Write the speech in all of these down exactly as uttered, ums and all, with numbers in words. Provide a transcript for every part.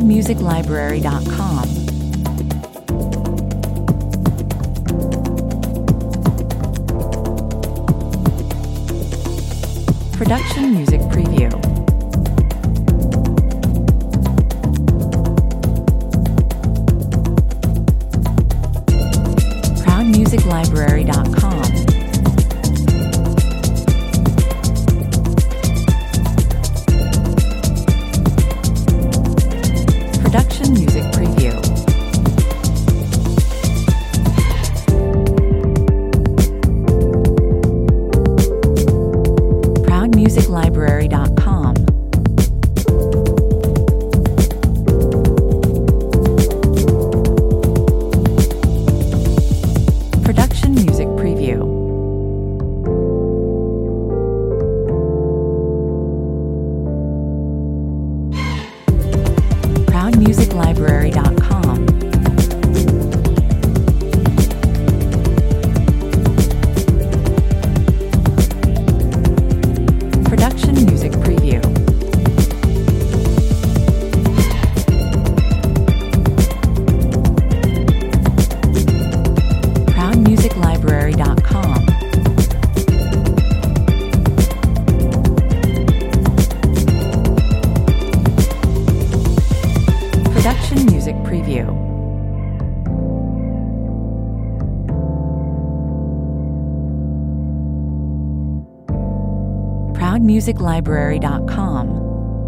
music library dot com. Production Music Preview. proud music library dot com. Production Music Preview. proud music library dot com. Production Music Preview. proud music library dot com. Production Music Preview. proud music library dot com. Production Music Preview. proud music library dot com.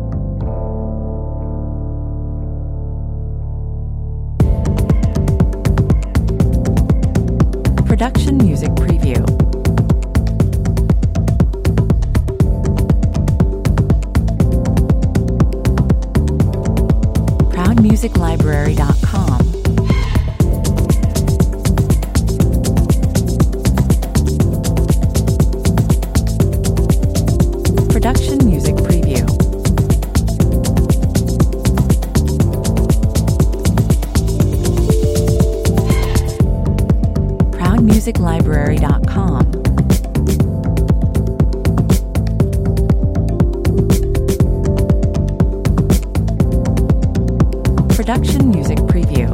Production Music Preview. proud music library dot com. Production Music Preview. proud music library dot com. Production Music Preview.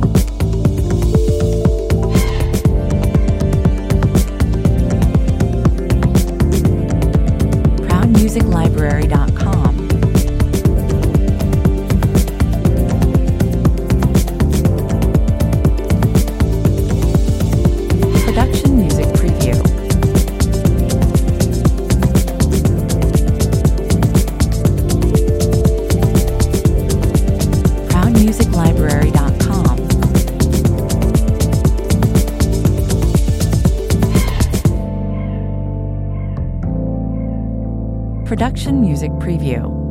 proud music library dot com. Production Music Preview. proud music library dot com. Production Music Preview.